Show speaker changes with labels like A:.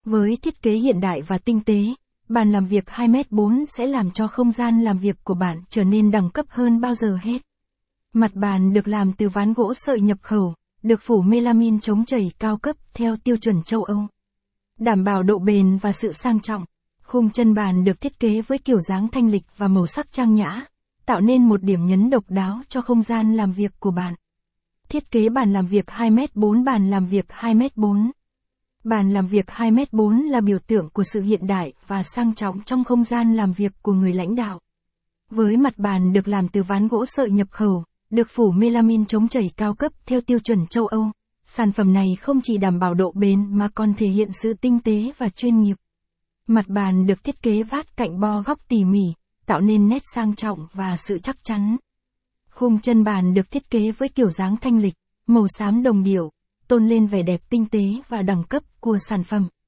A: Với thiết kế hiện đại và tinh tế, bàn làm việc 2m4 sẽ làm cho không gian làm việc của bạn trở nên đẳng cấp hơn bao giờ hết. Mặt bàn được làm từ ván gỗ sợi nhập khẩu, được phủ melamine chống chảy cao cấp theo tiêu chuẩn châu Âu. Đảm bảo độ bền và sự sang trọng. Khung chân bàn được thiết kế với kiểu dáng thanh lịch và màu sắc trang nhã, tạo nên một điểm nhấn độc đáo cho không gian làm việc của bạn. Thiết kế bàn làm việc 2m4. Bàn làm việc 2m4. Bàn làm việc 2m4 là biểu tượng của sự hiện đại và sang trọng trong không gian làm việc của người lãnh đạo. Với mặt bàn được làm từ ván gỗ sợi nhập khẩu, được phủ melamine chống chảy cao cấp theo tiêu chuẩn châu Âu, sản phẩm này không chỉ đảm bảo độ bền mà còn thể hiện sự tinh tế và chuyên nghiệp. Mặt bàn được thiết kế vát cạnh bo góc tỉ mỉ, tạo nên nét sang trọng và sự chắc chắn. Khung chân bàn được thiết kế với kiểu dáng thanh lịch, màu xám đồng điệu, tôn lên vẻ đẹp tinh tế và đẳng cấp của sản phẩm.